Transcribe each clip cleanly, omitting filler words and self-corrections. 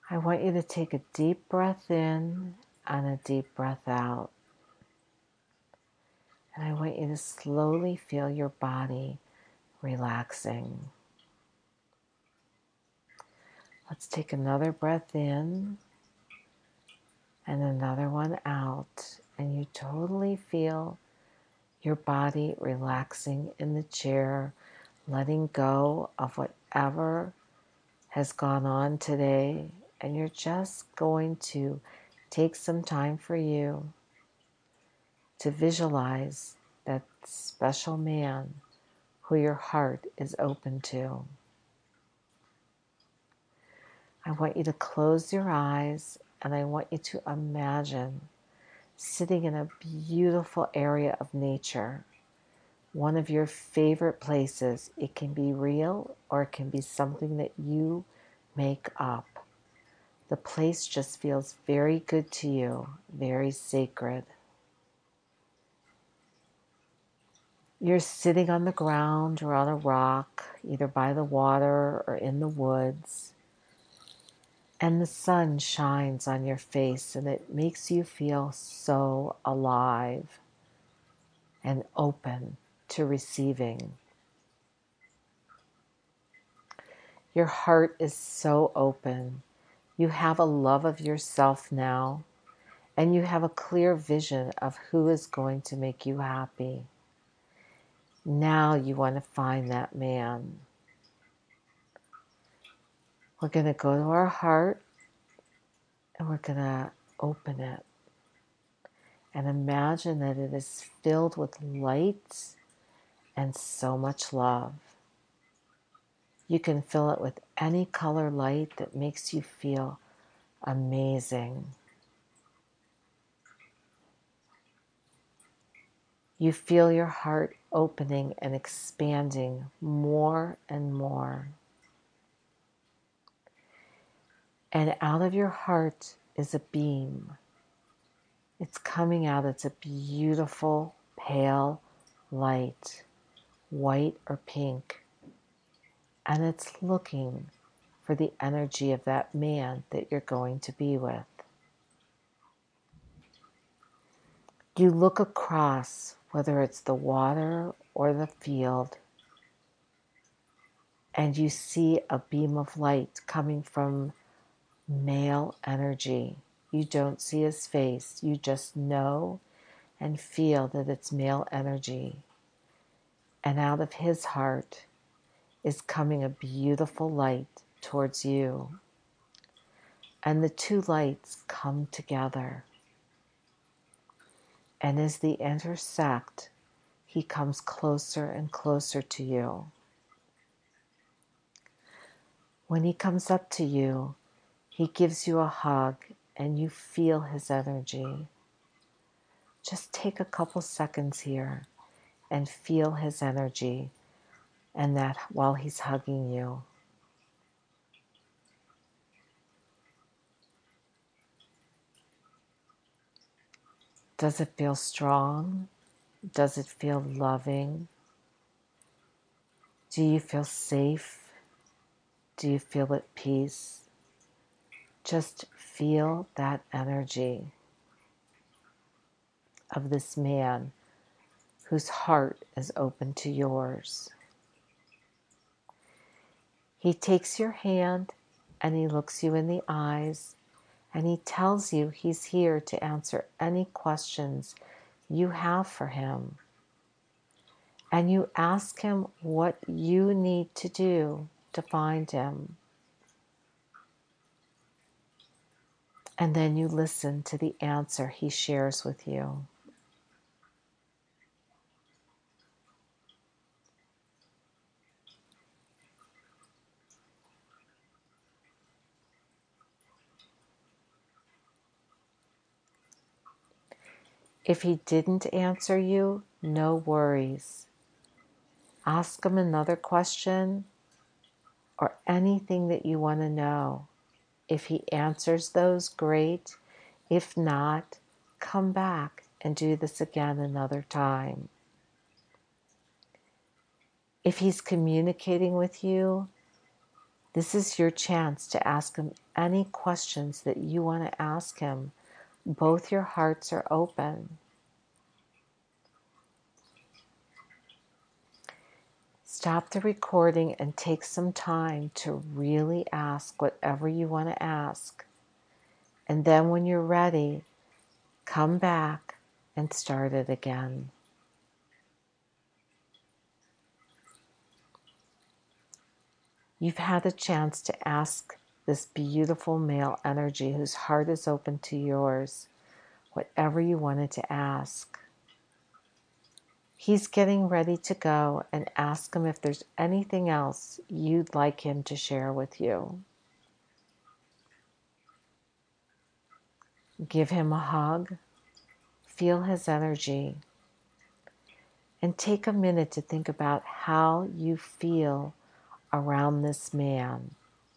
I want you to take a deep breath in and a deep breath out. And I want you to slowly feel your body relaxing. Let's take another breath in and another one out. And you totally feel your body relaxing in the chair, letting go of whatever has gone on today. And you're just going to take some time for you to visualize that special man who your heart is open to. I want you to close your eyes and I want you to imagine sitting in a beautiful area of nature, one of your favorite places. It can be real or it can be something that you make up. The place just feels very good to you, very sacred. You're sitting on the ground or on a rock, either by the water or in the woods, and the sun shines on your face and it makes you feel so alive and open to receiving. Your heart is so open. You have a love of yourself now, and you have a clear vision of who is going to make you happy. Now you want to find that man. We're going to go to our heart and we're going to open it and imagine that it is filled with light and so much love. You can fill it with any color light that makes you feel amazing. You feel your heart opening and expanding more and more. And out of your heart is a beam. It's coming out. It's a beautiful, pale light, white or pink. And it's looking for the energy of that man that you're going to be with. You look across, whether it's the water or the field, and you see a beam of light coming from male energy. You don't see his face. You just know and feel that it's male energy. And out of his heart is coming a beautiful light towards you. And the two lights come together. And as they intersect, he comes closer and closer to you. When he comes up to you, he gives you a hug and you feel his energy. Just take a couple seconds here and feel his energy, and that while he's hugging you. Does it feel strong? Does it feel loving? Do you feel safe? Do you feel at peace? Just feel that energy of this man whose heart is open to yours. He takes your hand and he looks you in the eyes and he tells you he's here to answer any questions you have for him. And you ask him what you need to do to find him. And then you listen to the answer he shares with you. If he didn't answer you, no worries. Ask him another question or anything that you want to know. If he answers those, great. If not, come back and do this again another time. If he's communicating with you, This is your chance to ask him any questions that you want to ask him. Both your hearts are open. Stop the recording and take some time to really ask whatever you want to ask. And then when you're ready, come back and start it again. You've had a chance to ask this beautiful male energy whose heart is open to yours, whatever you wanted to ask. He's getting ready to go, and ask him if there's anything else you'd like him to share with you. Give him a hug, feel his energy, and take a minute to think about how you feel around this man.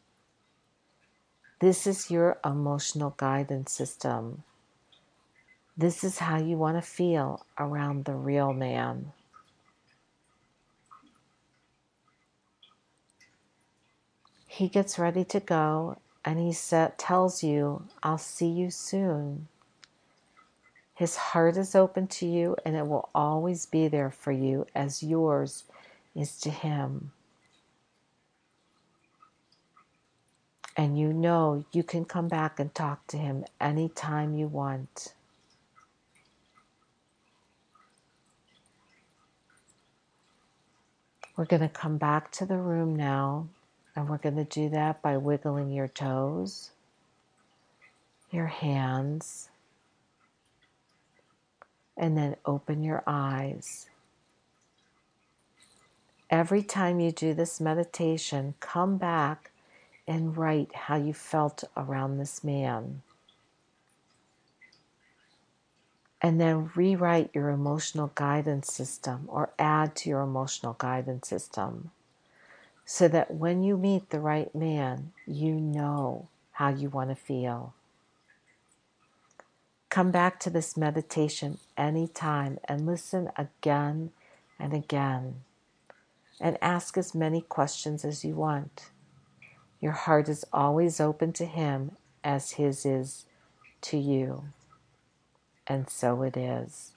This is your emotional guidance system. This is how you want to feel around the real man. He gets ready to go, and he tells you, I'll see you soon. His heart is open to you, and it will always be there for you as yours is to him. And you know you can come back and talk to him anytime you want. We're going to come back to the room now, and we're going to do that by wiggling your toes, your hands, and then open your eyes. Every time you do this meditation, come back and write how you felt around this man. And then rewrite your emotional guidance system or add to your emotional guidance system so that when you meet the right man, you know how you want to feel. Come back to this meditation anytime and listen again and again and ask as many questions as you want. Your heart is always open to him as his is to you. And so it is.